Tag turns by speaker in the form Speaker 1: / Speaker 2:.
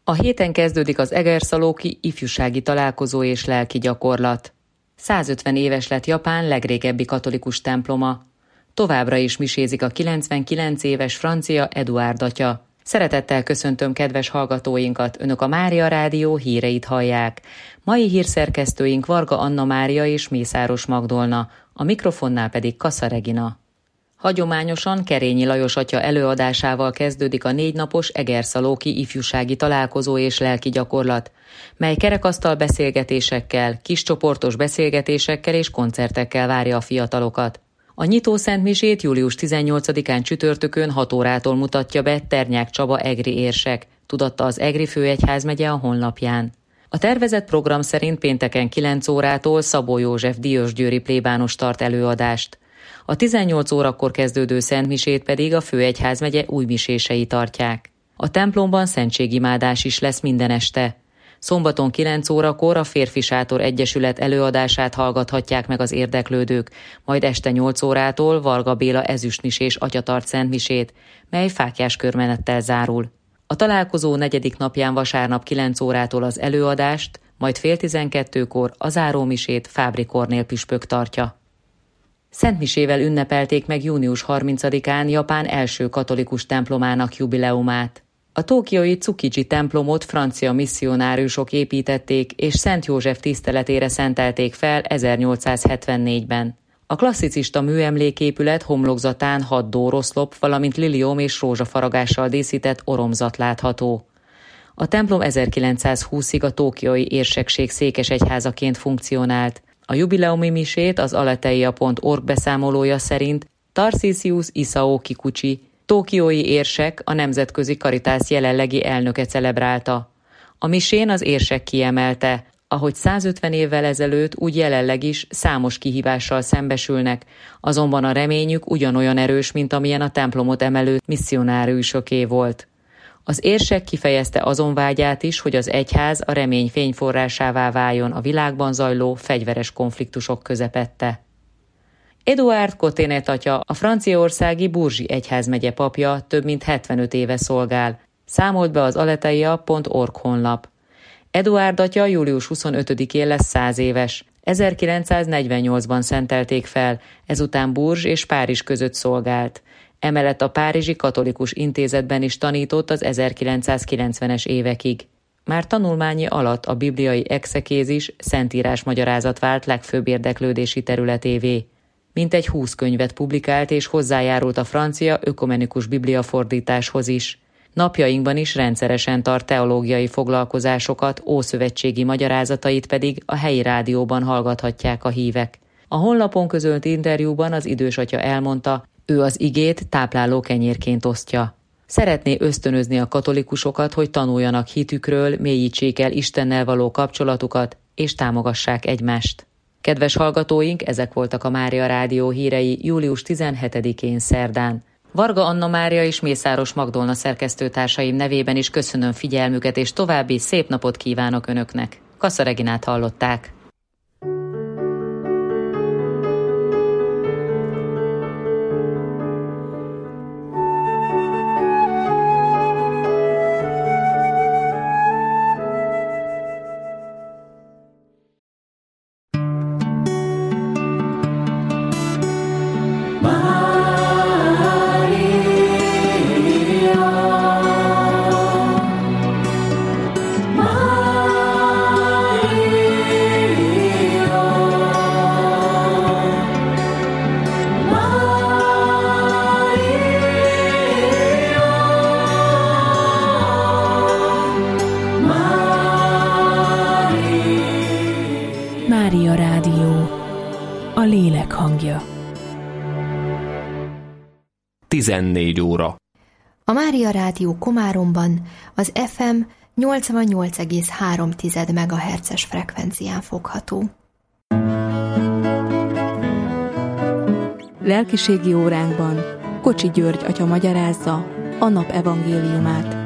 Speaker 1: A héten kezdődik az Egerszalóki ifjúsági találkozó és lelki gyakorlat. 150 éves lett Japán legrégebbi katolikus temploma. Továbbra is misézik a 99 éves francia Eduárd atya. Szeretettel köszöntöm kedves hallgatóinkat, Önök a Mária Rádió híreit hallják. Mai hírszerkesztőink Varga Anna Mária és Mészáros Magdolna, a mikrofonnál pedig Kassa Regina. Hagyományosan Kerényi Lajos atya előadásával kezdődik a 4 napos Egerszalóki ifjúsági találkozó és lelki gyakorlat, mely kerekasztal beszélgetésekkel, kiscsoportos beszélgetésekkel és koncertekkel várja a fiatalokat. A nyitó szentmisét július 18-án csütörtökön 6 órától mutatja be Ternyák Csaba egri érsek, tudatta az Egri főegyházmegye a honlapján. A tervezett program szerint pénteken 9 órától Szabó József diósgyőri plébános tart előadást. A 18 órakor kezdődő szentmisét pedig a főegyházmegye újmisései tartják. A templomban szentségimádás is lesz minden este. Szombaton 9 órakor a Férfi Sátor Egyesület előadását hallgathatják meg az érdeklődők, majd este 8 órától Varga Béla ezüstmisés atya tart szentmisét, mely fáklyás körmenettel zárul. A találkozó 4. napján vasárnap 9 órától az előadást, majd fél 12-kor a zárómisét Fábri Kornél püspök tartja. Szentmisével ünnepelték meg június 30-án Japán első katolikus templomának jubileumát. A tokiói Tsukiji templomot francia misszionáriusok építették, és Szent József tiszteletére szentelték fel 1874-ben. A klasszicista műemléképület homlokzatán 6 dóroszlop, valamint liliom és rózsafaragással díszített oromzat látható. A templom 1920-ig a tokiói érsekség székesegyházaként funkcionált. A jubileumi misét az aletheia.org beszámolója szerint Tarcisius Isao Kikuchi, tokiói érsek, a Nemzetközi Caritas jelenlegi elnöke celebrálta. A misén az érsek kiemelte, ahogy 150 évvel ezelőtt, úgy jelenleg is számos kihívással szembesülnek, azonban a reményük ugyanolyan erős, mint amilyen a templomot emelő misszionáriusoké volt. Az érsek kifejezte azon vágyát is, hogy az egyház a remény fényforrásává váljon a világban zajló fegyveres konfliktusok közepette. Eduárd Coténet atya, a franciaországi Bourges egyházmegye papja, több mint 75 éve szolgál, számolt be az aletheia.org honlap. Eduárd atya július 25-én lesz 100 éves. 1948-ban szentelték fel, ezután Bourges és Párizs között szolgált. Emellett a Párizsi Katolikus Intézetben is tanított az 1990-es évekig. Már tanulmányi alatt a bibliai exekézis, szentírás magyarázat vált legfőbb érdeklődési területévé. Mintegy 20 könyvet publikált és hozzájárult a francia ökumenikus bibliafordításhoz is. Napjainkban is rendszeresen tart teológiai foglalkozásokat, ószövetségi magyarázatait pedig a helyi rádióban hallgathatják a hívek. A honlapon közölt interjúban az idős atya elmondta, ő az igét tápláló kenyérként osztja. Szeretné ösztönözni a katolikusokat, hogy tanuljanak hitükről, mélyítsék el Istennel való kapcsolatukat, és támogassák egymást. Kedves hallgatóink, ezek voltak a Mária Rádió hírei július 17-én szerdán. Varga Anna Mária és Mészáros Magdolna szerkesztőtársaim nevében is köszönöm figyelmüket, és további szép napot kívánok Önöknek. Kassa Reginát hallották.
Speaker 2: Mária Rádió, a lélek hangja.
Speaker 3: 14 óra.
Speaker 4: A Mária Rádió Komáromban az FM 88,3 MHz-es frekvencián fogható.
Speaker 2: Lelkiségi óránkban Kocsi György atya magyarázza a nap evangéliumát.